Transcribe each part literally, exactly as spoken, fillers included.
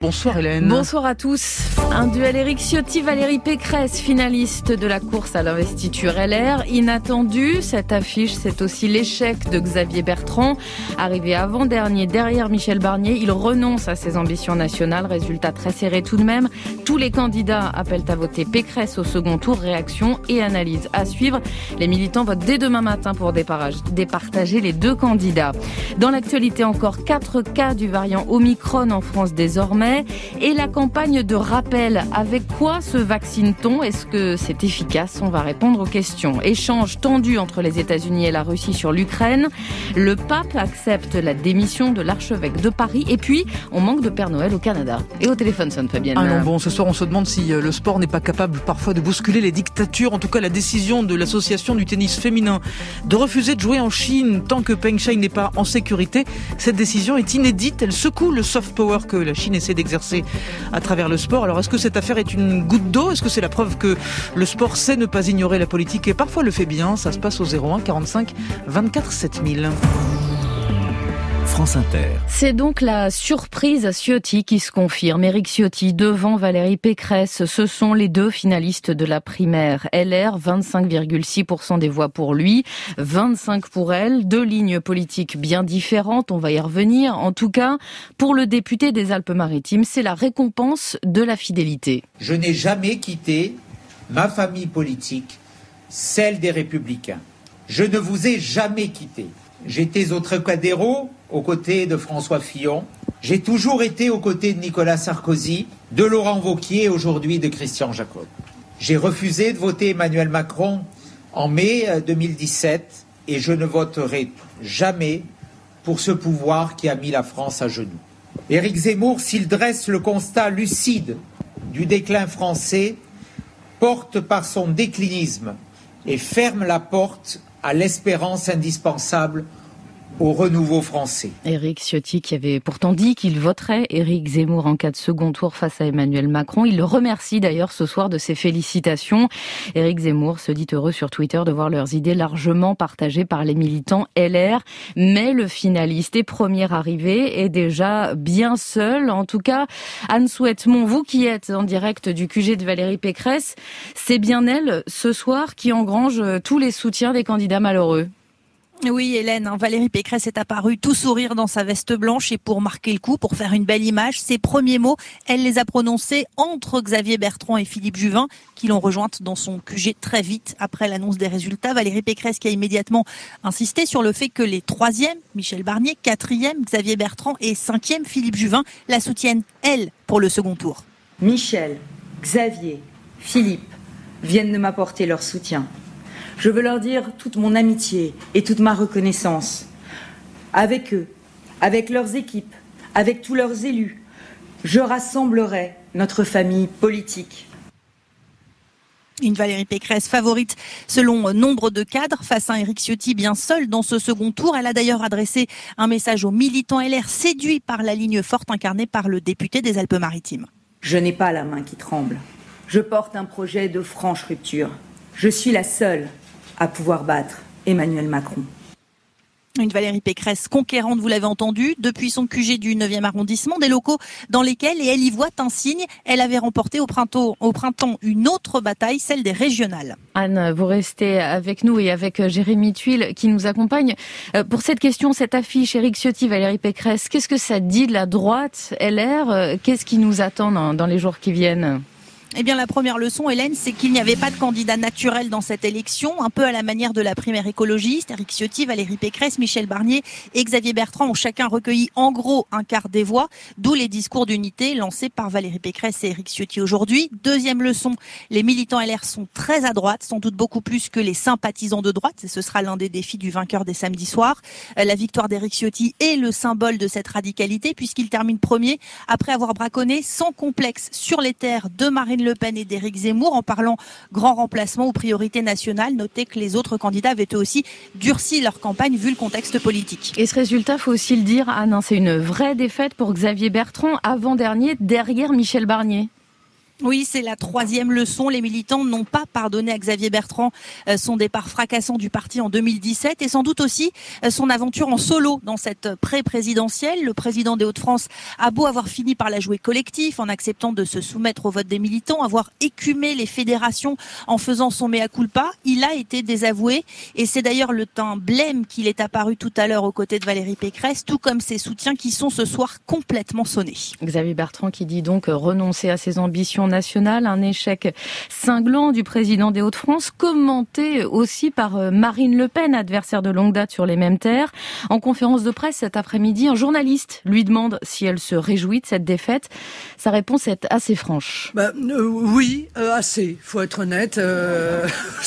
Bonsoir Hélène. Bonsoir à tous. Un duel Éric Ciotti-Valérie Pécresse, finaliste de la course à l'investiture L R. Inattendu, cette affiche, c'est aussi l'échec de Xavier Bertrand. Arrivé avant-dernier derrière Michel Barnier, il renonce à ses ambitions nationales. Résultat très serré tout de même. Tous les candidats appellent à voter Pécresse au second tour. Réaction et analyse à suivre. Les militants votent dès demain matin pour départager les deux candidats. Dans l'actualité, encore quatre cas du variant Omicron en France désormais. Et la campagne de rappel, avec quoi se vaccine-t-on ? Est-ce que c'est efficace ? On va répondre aux questions. Échange tendu entre les États-Unis et la Russie sur l'Ukraine. Le pape accepte la démission de l'archevêque de Paris. Et puis, on manque de Père Noël au Canada. Et au téléphone sonne Fabienne. Ah non, bon, ce soir, on se demande si le sport n'est pas capable parfois de bousculer les dictatures. En tout cas, la décision de l'association du tennis féminin de refuser de jouer en Chine tant que Peng Shuai n'est pas en sécurité. Cette décision est inédite. Elle secoue le soft power que la Chine essaie d'exercer à travers le sport. Alors, est-ce que cette affaire est une goutte d'eau ? Est-ce que c'est la preuve que le sport sait ne pas ignorer la politique et parfois le fait bien ? Ça se passe au zéro un quarante-cinq vingt-quatre sept mille. France Inter. C'est donc la surprise à Ciotti qui se confirme. Éric Ciotti devant Valérie Pécresse. Ce sont les deux finalistes de la primaire. L R, vingt-cinq virgule six pour cent des voix pour lui, vingt-cinq pour elle. Deux lignes politiques bien différentes, on va y revenir. En tout cas, pour le député des Alpes-Maritimes, c'est la récompense de la fidélité. Je n'ai jamais quitté ma famille politique, celle des Républicains. Je ne vous ai jamais quitté. J'étais au Trocadéro, aux côtés de François Fillon. J'ai toujours été aux côtés de Nicolas Sarkozy, de Laurent Wauquiez et aujourd'hui de Christian Jacob. J'ai refusé de voter Emmanuel Macron en mai deux mille dix-sept et je ne voterai jamais pour ce pouvoir qui a mis la France à genoux. Éric Zemmour, s'il dresse le constat lucide du déclin français, porte par son déclinisme et ferme la porte à l'espérance indispensable au renouveau français. Éric Ciotti qui avait pourtant dit qu'il voterait Éric Zemmour en cas de second tour face à Emmanuel Macron. Il le remercie d'ailleurs ce soir de ses félicitations. Éric Zemmour se dit heureux sur Twitter de voir leurs idées largement partagées par les militants L R. Mais le finaliste et premier arrivé est déjà bien seul. En tout cas, Anne Souhaitemont, vous qui êtes en direct du Q G de Valérie Pécresse, c'est bien elle ce soir qui engrange tous les soutiens des candidats malheureux. Oui, Hélène, Valérie Pécresse est apparue tout sourire dans sa veste blanche et pour marquer le coup, pour faire une belle image, ses premiers mots, elle les a prononcés entre Xavier Bertrand et Philippe Juvin, qui l'ont rejointe dans son Q G très vite après l'annonce des résultats. Valérie Pécresse qui a immédiatement insisté sur le fait que les troisièmes, Michel Barnier, quatrième, Xavier Bertrand et cinquième, Philippe Juvin, la soutiennent, elle, pour le second tour. Michel, Xavier, Philippe viennent de m'apporter leur soutien. Je veux leur dire toute mon amitié et toute ma reconnaissance. Avec eux, avec leurs équipes, avec tous leurs élus, je rassemblerai notre famille politique. Une Valérie Pécresse favorite selon nombre de cadres face à Éric Ciotti bien seul dans ce second tour. Elle a d'ailleurs adressé un message aux militants L R séduits par la ligne forte incarnée par le député des Alpes-Maritimes. Je n'ai pas la main qui tremble. Je porte un projet de franche rupture. Je suis la seule à pouvoir battre Emmanuel Macron. Une Valérie Pécresse conquérante, vous l'avez entendu, depuis son Q G du neuvième arrondissement, des locaux dans lesquels, et elle y voit un signe, elle avait remporté au printemps, au printemps une autre bataille, celle des régionales. Anne, vous restez avec nous et avec Jérémy Tuile qui nous accompagne. Pour cette question, cette affiche, Éric Ciotti, Valérie Pécresse, qu'est-ce que ça dit de la droite L R ? Qu'est-ce qui nous attend dans, dans les jours qui viennent ? Eh bien, la première leçon, Hélène, c'est qu'il n'y avait pas de candidat naturel dans cette élection, un peu à la manière de la primaire écologiste. Éric Ciotti, Valérie Pécresse, Michel Barnier et Xavier Bertrand ont chacun recueilli en gros un quart des voix, d'où les discours d'unité lancés par Valérie Pécresse et Éric Ciotti aujourd'hui. Deuxième leçon, les militants L R sont très à droite, sans doute beaucoup plus que les sympathisants de droite, et ce sera l'un des défis du vainqueur des samedis soirs. La victoire d'Éric Ciotti est le symbole de cette radicalité, puisqu'il termine premier après avoir braconné sans complexe sur les terres de Marine Le Pen et d'Éric Zemmour en parlant grand remplacement ou priorité nationale. Notez que les autres candidats avaient eux aussi durci leur campagne vu le contexte politique. Et ce résultat, faut aussi le dire, Anne, c'est une vraie défaite pour Xavier Bertrand, avant-dernier derrière Michel Barnier. Oui, c'est la troisième leçon. Les militants n'ont pas pardonné à Xavier Bertrand euh, son départ fracassant du parti en deux mille dix-sept et sans doute aussi euh, son aventure en solo dans cette pré-présidentielle. Le président des Hauts-de-France a beau avoir fini par la jouer collectif en acceptant de se soumettre au vote des militants, avoir écumé les fédérations en faisant son mea culpa, il a été désavoué et c'est d'ailleurs le teint blême qu'il est apparu tout à l'heure aux côtés de Valérie Pécresse, tout comme ses soutiens qui sont ce soir complètement sonnés. Xavier Bertrand qui dit donc renoncer à ses ambitions nationales, un échec cinglant du président des Hauts-de-France, commenté aussi par Marine Le Pen, adversaire de longue date sur les mêmes terres. En conférence de presse cet après-midi, un journaliste lui demande si elle se réjouit de cette défaite. Sa réponse est assez franche. Bah, euh, oui, euh, assez, faut être honnête. Euh...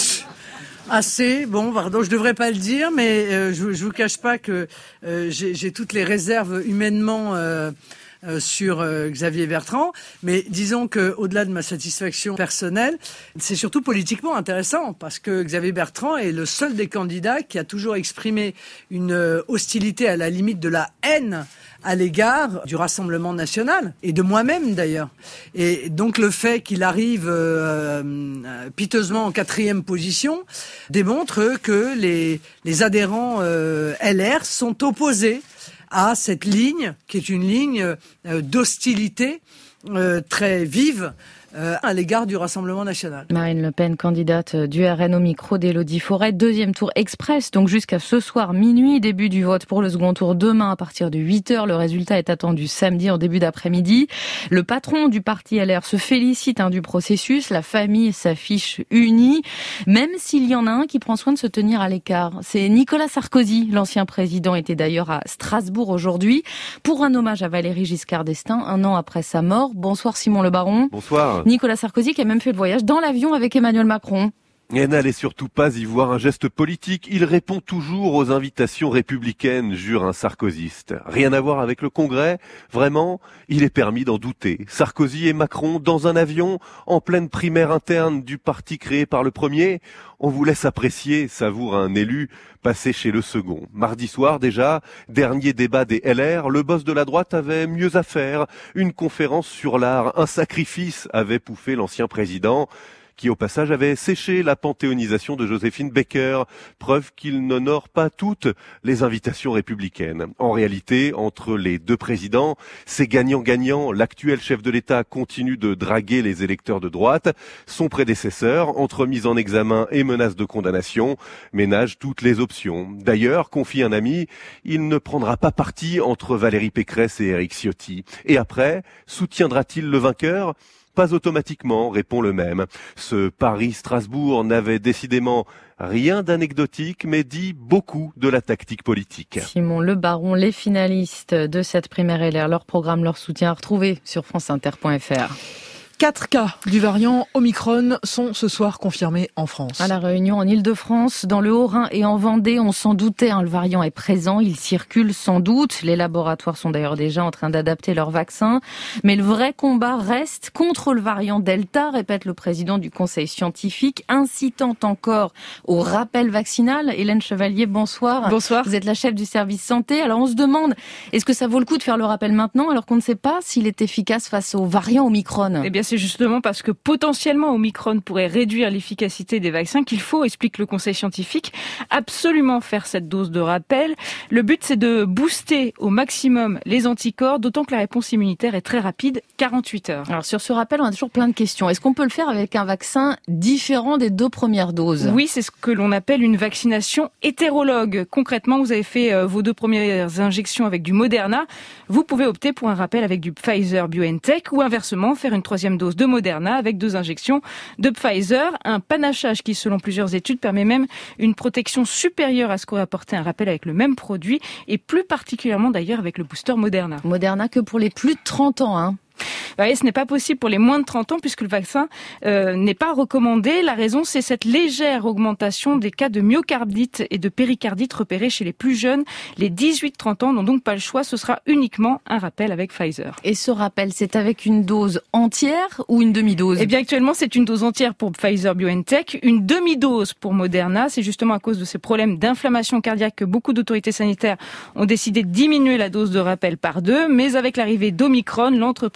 Assez, bon, pardon, je devrais pas le dire, mais euh, je, je vous cache pas que euh, j'ai, j'ai toutes les réserves humainement euh, euh, sur euh, Xavier Bertrand, mais disons que au-delà de ma satisfaction personnelle, c'est surtout politiquement intéressant parce que Xavier Bertrand est le seul des candidats qui a toujours exprimé une euh, hostilité à la limite de la haine à l'égard du Rassemblement national et de moi-même d'ailleurs. Et donc le fait qu'il arrive euh, euh, piteusement en quatrième position démontre que les, les adhérents euh, L R sont opposés à cette ligne qui est une ligne euh, d'hostilité euh, très vive Euh, à l'égard du Rassemblement national. Marine Le Pen, candidate du R N au micro d'Élodie Forêt. Deuxième tour express, donc jusqu'à ce soir minuit, début du vote pour le second tour demain à partir de huit heures. Le résultat est attendu samedi en début d'après-midi. Le patron du parti L R se félicite hein, du processus. La famille s'affiche unie, même s'il y en a un qui prend soin de se tenir à l'écart. C'est Nicolas Sarkozy. L'ancien président était d'ailleurs à Strasbourg aujourd'hui pour un hommage à Valéry Giscard d'Estaing, un an après sa mort. Bonsoir Simon Le Baron. Bonsoir. Nicolas Sarkozy qui a même fait le voyage dans l'avion avec Emmanuel Macron. Et n'allez surtout pas y voir un geste politique. Il répond toujours aux invitations républicaines, jure un sarkozyste. Rien à voir avec le Congrès. Vraiment, il est permis d'en douter. Sarkozy et Macron dans un avion, en pleine primaire interne du parti créé par le premier. On vous laisse apprécier, savoure un élu passé chez le second. Mardi soir déjà, dernier débat des L R, le boss de la droite avait mieux à faire. Une conférence sur l'art, un sacrifice avait pouffé l'ancien président, qui au passage avait séché la panthéonisation de Joséphine Baker, preuve qu'il n'honore pas toutes les invitations républicaines. En réalité, entre les deux présidents, c'est gagnant-gagnant. L'actuel chef de l'État continue de draguer les électeurs de droite. Son prédécesseur, entre mise en examen et menace de condamnation, ménage toutes les options. D'ailleurs, confie un ami, il ne prendra pas parti entre Valérie Pécresse et Éric Ciotti. Et après, soutiendra-t-il le vainqueur ? Pas automatiquement, répond le même. Ce Paris-Strasbourg n'avait décidément rien d'anecdotique, mais dit beaucoup de la tactique politique. Simon Le Baron, les finalistes de cette primaire L R, leur programme, leur soutien à retrouver sur franceinter point f r. Quatre cas du variant Omicron sont ce soir confirmés en France. À La Réunion, en Île-de-France, dans le Haut-Rhin et en Vendée, on s'en doutait, hein, le variant est présent, il circule sans doute. Les laboratoires sont d'ailleurs déjà en train d'adapter leurs vaccins. Mais le vrai combat reste contre le variant Delta, répète le président du Conseil scientifique, incitant encore au rappel vaccinal. Hélène Chevalier, bonsoir. Bonsoir. Vous êtes la chef du service santé. Alors on se demande, est-ce que ça vaut le coup de faire le rappel maintenant alors qu'on ne sait pas s'il est efficace face au variant Omicron ? Eh bien, c'est justement parce que potentiellement Omicron pourrait réduire l'efficacité des vaccins qu'il faut, explique le Conseil scientifique, absolument faire cette dose de rappel. Le but, c'est de booster au maximum les anticorps, d'autant que la réponse immunitaire est très rapide, quarante-huit heures. Alors sur ce rappel, on a toujours plein de questions. Est-ce qu'on peut le faire avec un vaccin différent des deux premières doses ? Oui, c'est ce que l'on appelle une vaccination hétérologue. Concrètement, vous avez fait vos deux premières injections avec du Moderna. Vous pouvez opter pour un rappel avec du Pfizer-BioNTech ou inversement, faire une troisième dose de Moderna avec deux injections de Pfizer. Un panachage qui, selon plusieurs études, permet même une protection supérieure à ce qu'aurait apporté un rappel avec le même produit et plus particulièrement d'ailleurs avec le booster Moderna. Moderna que pour les plus de trente ans, hein. Oui, ce n'est pas possible pour les moins de trente ans puisque le vaccin euh, n'est pas recommandé. La raison, c'est cette légère augmentation des cas de myocardite et de péricardite repérés chez les plus jeunes. Les dix-huit trente ans n'ont donc pas le choix. Ce sera uniquement un rappel avec Pfizer. Et ce rappel, c'est avec une dose entière ou une demi-dose ? Eh bien, actuellement, c'est une dose entière pour Pfizer-BioNTech, une demi-dose pour Moderna. C'est justement à cause de ces problèmes d'inflammation cardiaque que beaucoup d'autorités sanitaires ont décidé de diminuer la dose de rappel par deux. Mais avec l'arrivée d'Omicron, l'entreprise réfléchit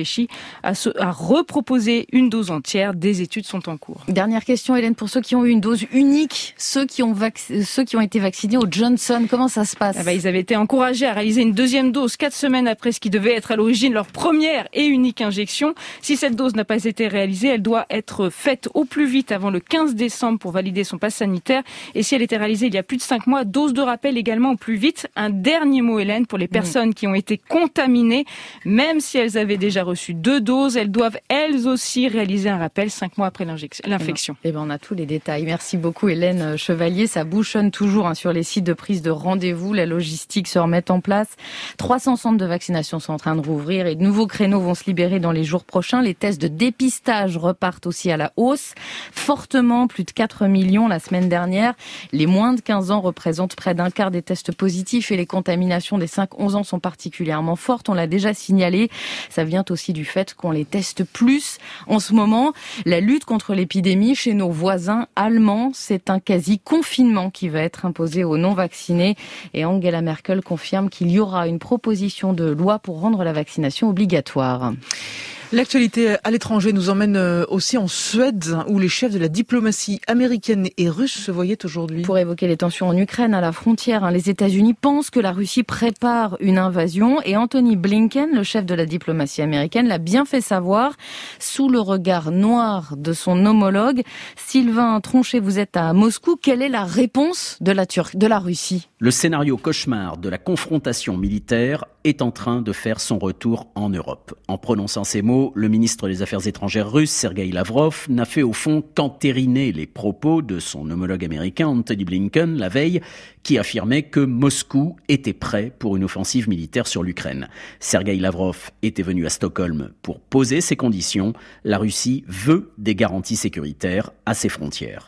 réfléchi à, se, à reproposer une dose entière. Des études sont en cours. Dernière question, Hélène, pour ceux qui ont eu une dose unique, ceux qui ont, vac... ceux qui ont été vaccinés au Johnson, comment ça se passe ? Ah bah, ils avaient été encouragés à réaliser une deuxième dose quatre semaines après ce qui devait être à l'origine leur première et unique injection. Si cette dose n'a pas été réalisée, elle doit être faite au plus vite avant le quinze décembre pour valider son pass sanitaire. Et si elle était réalisée il y a plus de cinq mois, dose de rappel également au plus vite. Un dernier mot, Hélène, pour les personnes qui ont été contaminées, même si elles avaient déjà reçu deux doses, elles doivent elles aussi réaliser un rappel cinq mois après l'infection. Eh ben, on a tous les détails. Merci beaucoup, Hélène Chevalier. Ça bouchonne toujours hein, sur les sites de prise de rendez-vous. La logistique se remet en place. trois cents centres de vaccination sont en train de rouvrir et de nouveaux créneaux vont se libérer dans les jours prochains. Les tests de dépistage repartent aussi à la hausse. Fortement, plus de quatre millions la semaine dernière. Les moins de quinze ans représentent près d'un quart des tests positifs et les contaminations des cinq à onze ans sont particulièrement fortes. On l'a déjà signalé. Ça vient aussi du fait qu'on les teste plus. En ce moment, la lutte contre l'épidémie chez nos voisins allemands, c'est un quasi-confinement qui va être imposé aux non-vaccinés. Et Angela Merkel confirme qu'il y aura une proposition de loi pour rendre la vaccination obligatoire. L'actualité à l'étranger nous emmène aussi en Suède, où les chefs de la diplomatie américaine et russe se voyaient aujourd'hui. Pour évoquer les tensions en Ukraine, à la frontière, les États-Unis pensent que la Russie prépare une invasion et Anthony Blinken, le chef de la diplomatie américaine, l'a bien fait savoir sous le regard noir de son homologue. Sylvain Tronchet, vous êtes à Moscou. Quelle est la réponse de la, Tur- de la Russie ? Le scénario cauchemar de la confrontation militaire est en train de faire son retour en Europe. En prononçant ces mots, le ministre des Affaires étrangères russe, Sergueï Lavrov, n'a fait au fond qu'entériner les propos de son homologue américain, Anthony Blinken, la veille, qui affirmait que Moscou était prêt pour une offensive militaire sur l'Ukraine. Sergueï Lavrov était venu à Stockholm pour poser ses conditions. La Russie veut des garanties sécuritaires à ses frontières.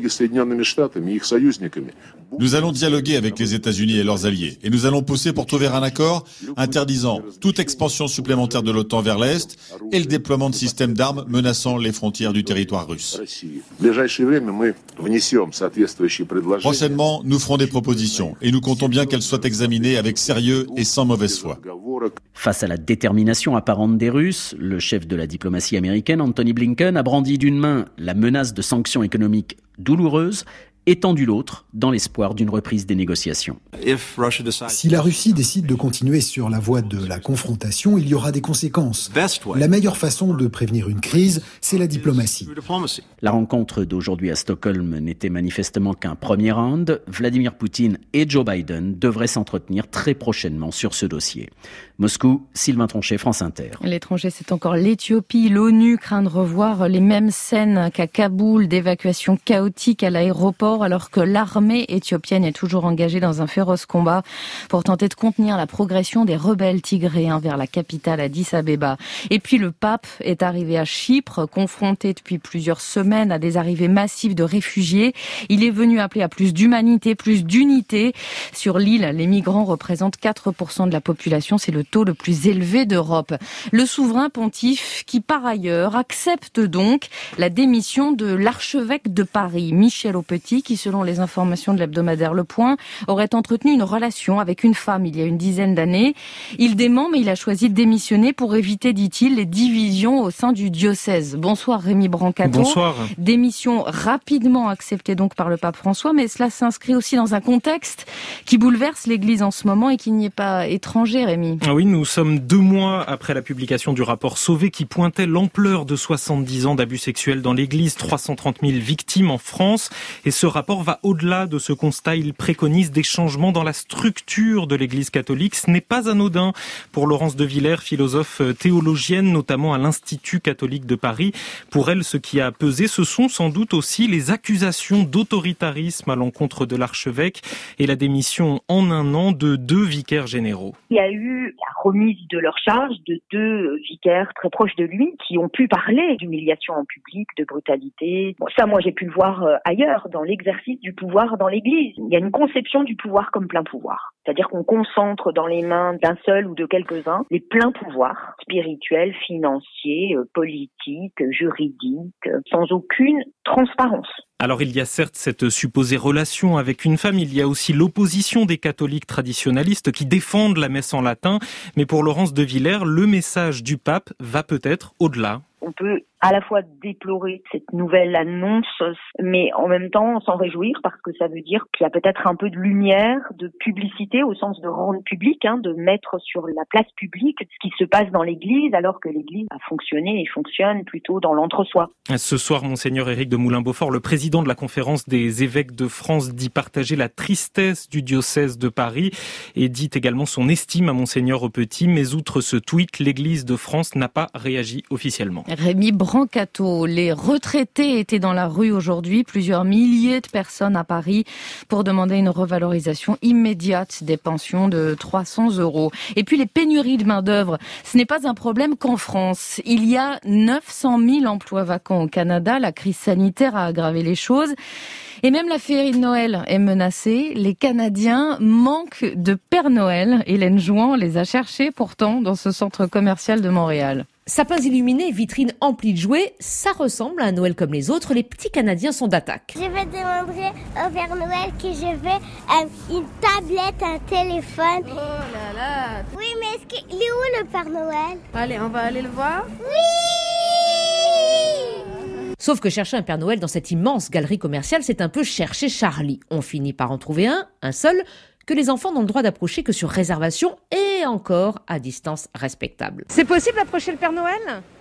Nous allons dialoguer avec les États-Unis et leurs alliés et nous allons pousser pour trouver un accord interdisant toute expansion supplémentaire de l'OTAN vers l'Est et le déploiement de systèmes d'armes menaçant les frontières du territoire russe. Prochainement, nous ferons des propositions et nous comptons bien qu'elles soient examinées avec sérieux et sans mauvaise foi. Face à la détermination apparente des Russes, le chef de la diplomatie américaine, Anthony Blinken, a brandi d'une main la menace de sanctions économiques douloureuses et tendu l'autre dans l'espoir d'une reprise des négociations. Si la Russie décide de continuer sur la voie de la confrontation, il y aura des conséquences. La meilleure façon de prévenir une crise, c'est la diplomatie. La rencontre d'aujourd'hui à Stockholm n'était manifestement qu'un premier round. Vladimir Poutine et Joe Biden devraient s'entretenir très prochainement sur ce dossier. Moscou, Sylvain Tronchet, France Inter. L'étranger, c'est encore l'Éthiopie. L'ONU craint de revoir les mêmes scènes qu'à Kaboul, d'évacuation chaotique à l'aéroport, alors que l'armée éthiopienne est toujours engagée dans un féroce combat pour tenter de contenir la progression des rebelles tigréens vers la capitale Addis Abeba. Et puis le pape est arrivé à Chypre, confronté depuis plusieurs semaines à des arrivées massives de réfugiés. Il est venu appeler à plus d'humanité, plus d'unité. Sur l'île, les migrants représentent quatre pour cent de la population. C'est le taux le plus élevé d'Europe. Le souverain pontife qui, par ailleurs, accepte donc la démission de l'archevêque de Paris, Michel Aupetit, qui, selon les informations de l'hebdomadaire Le Point, aurait entretenu une relation avec une femme il y a une dizaine d'années. Il dément, mais il a choisi de démissionner pour éviter, dit-il, les divisions au sein du diocèse. Bonsoir Rémi Brancato. Bonsoir. Démission rapidement acceptée donc par le pape François, mais cela s'inscrit aussi dans un contexte qui bouleverse l'Église en ce moment et qui n'y est pas étranger, Rémi. Oui, nous sommes deux mois après la publication du rapport Sauvé qui pointait l'ampleur de soixante-dix ans d'abus sexuels dans l'Église, trois cent trente mille victimes en France. Et ce rapport va au-delà de ce constat. Il préconise des changements dans la structure de l'Église catholique. Ce n'est pas anodin pour Laurence de Villers, philosophe théologienne, notamment à l'Institut catholique de Paris. Pour elle, ce qui a pesé, ce sont sans doute aussi les accusations d'autoritarisme à l'encontre de l'archevêque et la démission en un an de deux vicaires généraux. Il y a eu la remise de leur charge de deux vicaires très proches de lui qui ont pu parler d'humiliation en public, de brutalité. Bon, ça, moi, j'ai pu le voir ailleurs, dans l'exercice du pouvoir dans l'Église. Il y a une conception du pouvoir comme plein pouvoir. C'est-à-dire qu'on concentre dans les mains d'un seul ou de quelques-uns les pleins pouvoirs spirituels, financiers, politiques, juridiques, sans aucune transparence. Alors il y a certes cette supposée relation avec une femme, il y a aussi l'opposition des catholiques traditionalistes qui défendent la messe en latin, mais pour Laurence de Villers, le message du pape va peut-être au-delà. On peut à la fois déplorer cette nouvelle annonce, mais en même temps s'en réjouir parce que ça veut dire qu'il y a peut-être un peu de lumière, de publicité au sens de rendre public, hein, de mettre sur la place publique ce qui se passe dans l'Église alors que l'Église a fonctionné et fonctionne plutôt dans l'entre-soi. Ce soir, Monseigneur Éric de Moulin-Beaufort, le président de la Conférence des évêques de France, dit partager la tristesse du diocèse de Paris et dit également son estime à Monseigneur Aupetit. Mais outre ce tweet, l'Église de France n'a pas réagi officiellement. Rémi Brancato, les retraités étaient dans la rue aujourd'hui, plusieurs milliers de personnes à Paris pour demander une revalorisation immédiate des pensions de trois cents euros. Et puis les pénuries de main-d'œuvre, ce n'est pas un problème qu'en France. Il y a neuf cent mille emplois vacants au Canada, la crise sanitaire a aggravé les choses. Et même la féerie de Noël est menacée. Les Canadiens manquent de Père Noël. Hélène Jouan les a cherchés pourtant dans ce centre commercial de Montréal. Sapins illuminés, vitrines emplies de jouets, ça ressemble à un Noël comme les autres. Les petits Canadiens sont d'attaque. Je vais demander au Père Noël que je veux euh, une tablette, un téléphone. Oh là là. Oui, mais est-ce qu'il est où le Père Noël? Allez, on va aller le voir. Oui. Sauf que chercher un Père Noël dans cette immense galerie commerciale, c'est un peu chercher Charlie. On finit par en trouver un, un seul, que les enfants n'ont le droit d'approcher que sur réservation et encore à distance respectable. C'est possible d'approcher le Père Noël?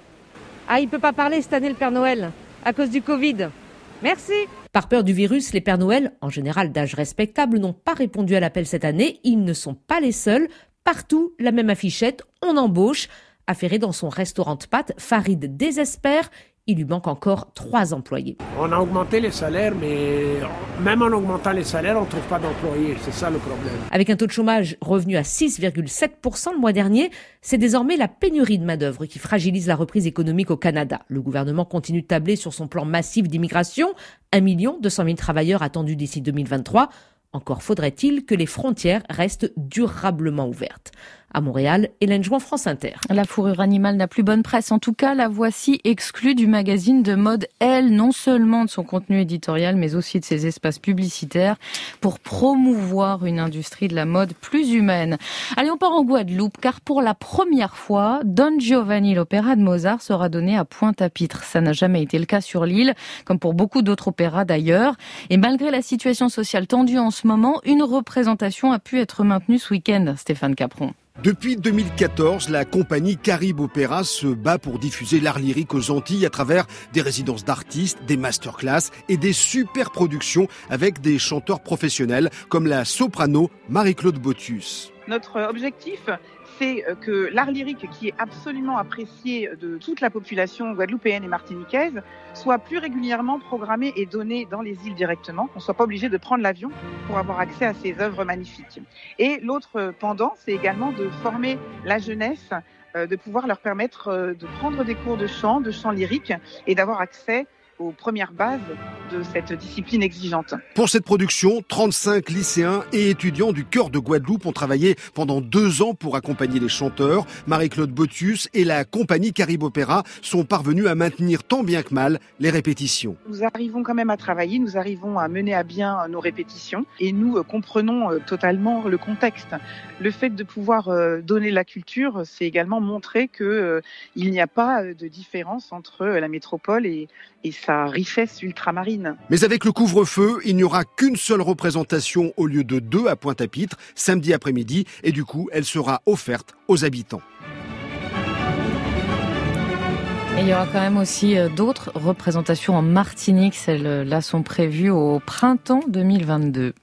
Ah, il peut pas parler cette année le Père Noël, à cause du Covid. Merci. Par peur du virus, les Pères Noël, en général d'âge respectable, n'ont pas répondu à l'appel cette année. Ils ne sont pas les seuls. Partout, la même affichette, on embauche. Affairé dans son restaurant de pâtes, Farid désespère. Il lui manque encore trois employés. On a augmenté les salaires, mais même en augmentant les salaires, on ne trouve pas d'employés. C'est ça le problème. Avec un taux de chômage revenu à six virgule sept pour cent le mois dernier, c'est désormais la pénurie de main-d'œuvre qui fragilise la reprise économique au Canada. Le gouvernement continue de tabler sur son plan massif d'immigration. un million deux cent mille travailleurs attendus d'ici deux mille vingt-trois. Encore faudrait-il que les frontières restent durablement ouvertes. À Montréal, Hélène Jouan, France Inter. La fourrure animale n'a plus bonne presse. En tout cas, la voici exclue du magazine de mode Elle, non seulement de son contenu éditorial, mais aussi de ses espaces publicitaires pour promouvoir une industrie de la mode plus humaine. Allez, on part en Guadeloupe, car pour la première fois, Don Giovanni, l'opéra de Mozart, sera donné à Pointe-à-Pitre. Ça n'a jamais été le cas sur l'île, comme pour beaucoup d'autres opéras d'ailleurs. Et malgré la situation sociale tendue en ce moment, une représentation a pu être maintenue ce week-end. Stéphane Capron. Depuis deux mille quatorze, la compagnie Caribe Opéra se bat pour diffuser l'art lyrique aux Antilles à travers des résidences d'artistes, des masterclass et des super productions avec des chanteurs professionnels comme la soprano Marie-Claude Botius. Notre objectif, c'est que l'art lyrique, qui est absolument apprécié de toute la population guadeloupéenne et martiniquaise, soit plus régulièrement programmé et donné dans les îles directement, qu'on ne soit pas obligé de prendre l'avion pour avoir accès à ces œuvres magnifiques. Et l'autre pendant, c'est également de former la jeunesse, de pouvoir leur permettre de prendre des cours de chant, de chant lyrique et d'avoir accès aux premières bases de cette discipline exigeante. Pour cette production, trente-cinq lycéens et étudiants du cœur de Guadeloupe ont travaillé pendant deux ans pour accompagner les chanteurs. Marie-Claude Botius et la compagnie Caribe Opéra sont parvenus à maintenir tant bien que mal les répétitions. Nous arrivons quand même à travailler, nous arrivons à mener à bien nos répétitions et nous comprenons totalement le contexte. Le fait de pouvoir donner la culture, c'est également montrer qu'il n'y a pas de différence entre la métropole et, et sa richesse ultramarine. Mais avec le couvre-feu, il n'y aura qu'une seule représentation au lieu de deux à Pointe-à-Pitre, samedi après-midi, et du coup, elle sera offerte aux habitants. Et il y aura quand même aussi d'autres représentations en Martinique. Celles-là sont prévues au printemps deux mille vingt-deux.